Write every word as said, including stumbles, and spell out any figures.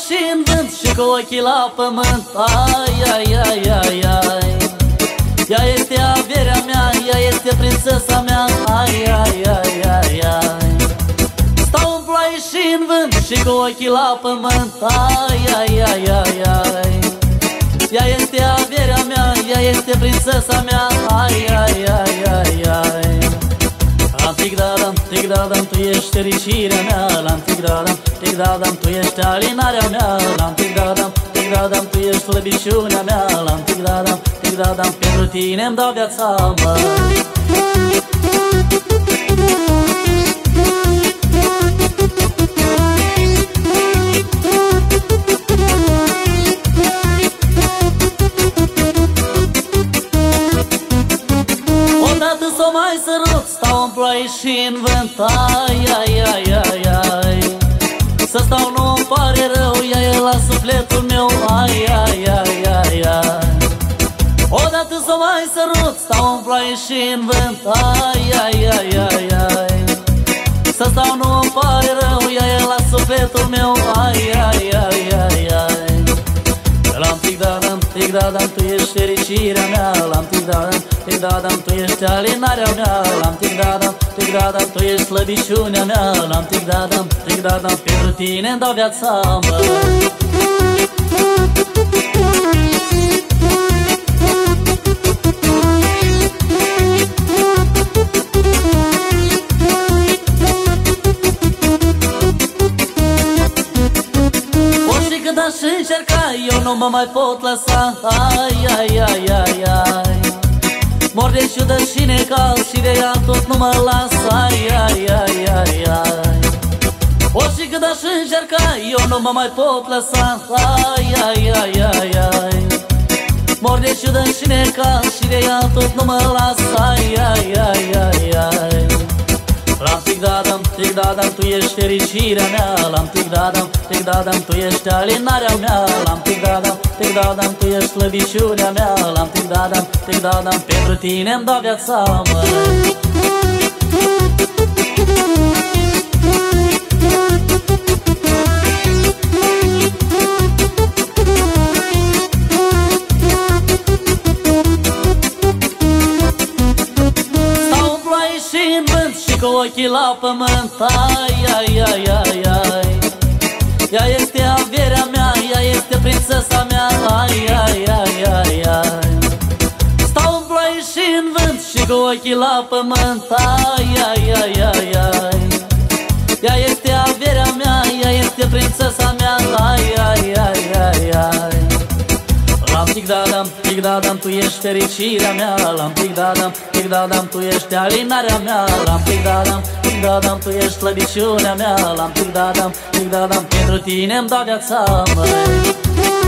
și în vânt și cu ochii la pământ. Ai, ai, ai, ai, ai. Ea este averea mea, ea este prințesa mea. Ai, ai, ai, ai, ai. Stau în ploaie și în vânt și cu ochii la pământ. Ai, ai, ai, ai, ai. Ea este averea mea, ea este prințesa mea. Ai, ai, ai, ai, ai. Lam tic-da-dam, tic-da-dam, tu ești fericirea mea. Lam tic-da-dam, tic-da-dam, tu ești alinarea mea. Lam tic-da-dam, tic-da-dam, tu ești slăbiciunea mea. Lam tic-da-dam, tic-da-dam, pentru tine-mi dau viața, mă. Odată s-o mai sărut, stau în ploaie și în vânt. Ai, ai, ai, ai, ai. Să stau nu-mi pare rău, ea e la sufletul meu. Ai, ai, ai, ai, ai. Odată s-o mai sărut, stau în ploaie și în vânt. Ai, ai, ai, ai, ai. Să stau nu-mi pare rău, ea e la sufletul meu. Ai, ai, ai, ai, ai. Lam tic-da-dam, tic-da-dam, tu ești fericirea mea. Lam tic-da-dam, tic-da-dam, tu ești alinarea mea. Lam tic-da-dam, tic-da-dam, tu ești slăbiciunea mea. Lam tic-da-dam, tic-da-dam, pentru tine-mi dau viața, mă. Aș încerca, eu nu mă mai pot lăsa. Ai, ai, ai, ai, ai. Mor de ciudă și necal și de ea tot nu mă las. Ai, ai, ai, ai, ai. Orice cât aș încerca, eu nu mă mai pot lăsa. Ai, ai, ai, ai, ai. Mor de ciudă și necal și de ea tot nu mă las. Ai, ai, ai, ai, ai. Lam tic-da-dam, tic-da-dam, tu ești fericirea mea. Lam tic-da-dam, tic-da-dam, tu ești alinarea mea. Lam tic-da-dam, tic-da-dam, tu ești slăbiciunea mea. Lam tic-da-dam, tic-da-dam, pentru tine-mi dau viața, mă. Cu ochii la pământ. Ai, ai, ai, ai, ai. Ea este averea mea, ea este prințesa mea. Ai, ai, ai, ai, ai. Stau în ploaie și în vânt și cu ochii la pământ. Ai, ai, ai, ai, ai. Ea este averea mea, ea este prințesa mea. Ai, ai, ai, ai, ai. Lam tic-da-dam, tic-da-dam, tu ești fericirea mea. Lam tic-da-dam, tic-da-dam, tu ești alinarea mea. Lam tic-da-dam, tic-da-dam, tu ești slăbiciunea mea. Lam tic-da-dam, tic-da-dam, pentru tine-mi dau viața, măi.